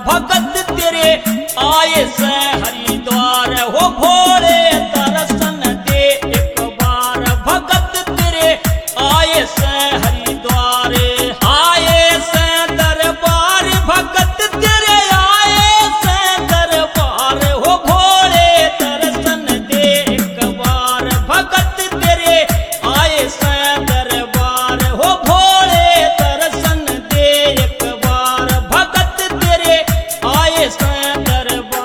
भगत तेरे आए से हरिद्वार हो भोले दर्शन दे एक बार भगत तेरे आए से हरिद्वार आए से दरबार भगत तेरे आए से दरबार हो भोले दर्शन दे एक बार भगत तेरे आए से दरबार हो भोले दर्शन दे एक बार भगत तेरे आए से दरबार।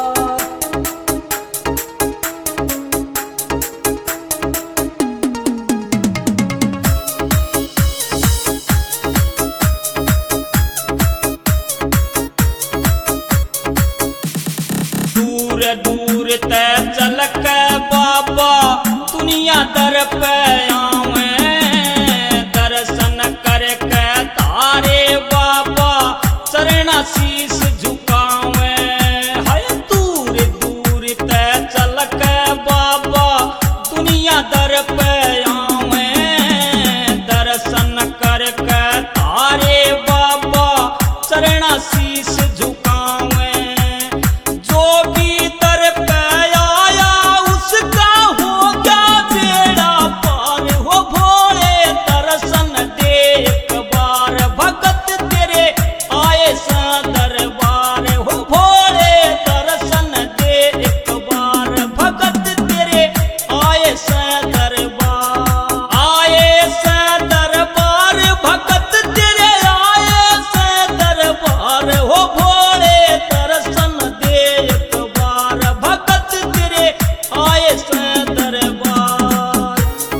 दूर दूर ते चल के बाबा दुनिया दर पे आवे दर्शन करके तारे बाबा चरण शीश झुकावे हाय दूर दूर ते चल के बाबा दुनिया दर पे आवे दर्शन करके तारे बाबा चरण शीश झुकावे जो भी दर पे आया उसका हो गया बेड़ा पार हो भोले दर्शन दे एक बार भगत तेरे आए सा दरबार हो भोले दर्शन दे एक बार भगत तेरे आए सा दरबार आए सा दरबार भगत तेरे आए सा दरबार हो भोले दर्शन दे एक बार भगत तेरे आए सा दरबार।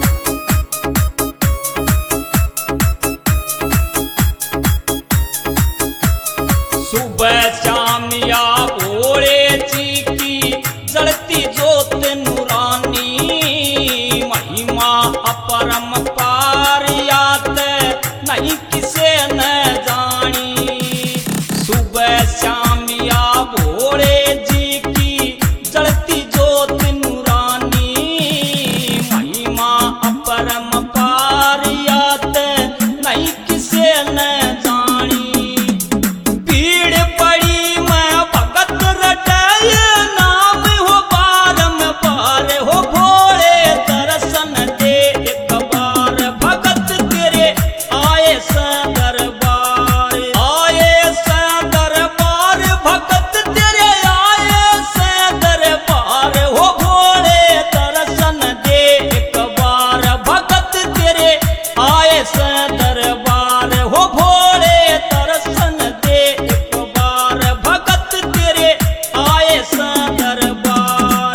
सुबह शाम या भोले जी की जलती जोत नूरानी महिमा अपरंपार यात नहीं किसे न जानी सुबह शाम या भोले जी की जलती जोत नूरानी महिमा अपरंपार यात नहीं किसे न जानी भीड़ पड़ी मैं भगत रटाय नाम हो बारंबार हो भोले दर्शन दे एक बार भगत तेरे आए सा दरबार आए सा दरबार भगत तेरे आए सा दरबार हो भोले दर्शन दे एक बार भगत तेरे आए सा दरबार हो भोले दर्शन दे एक बार भगत तेरे आए सा दरबार।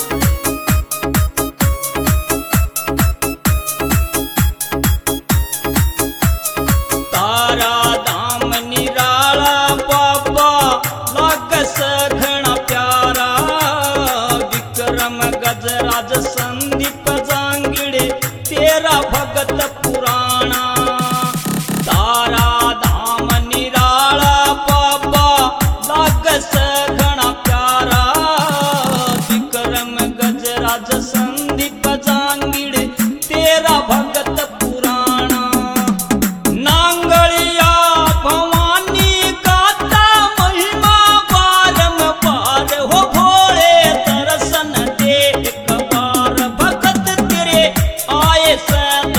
तारा धाम निराला बाबा लाग सघना प्यारा विक्रम गजराज संदीप जांगिड़े तेरा भगत पुराना तारा धाम निराला बाबा लाग सघना प्यारा विक्रम गजराज संदीप जांगिड़े तेरा भगत पुराना नांगलिया भवानी गाता महिमा बारंबार हो भोले दर्शन दे एक बार भगत तेरे आए सा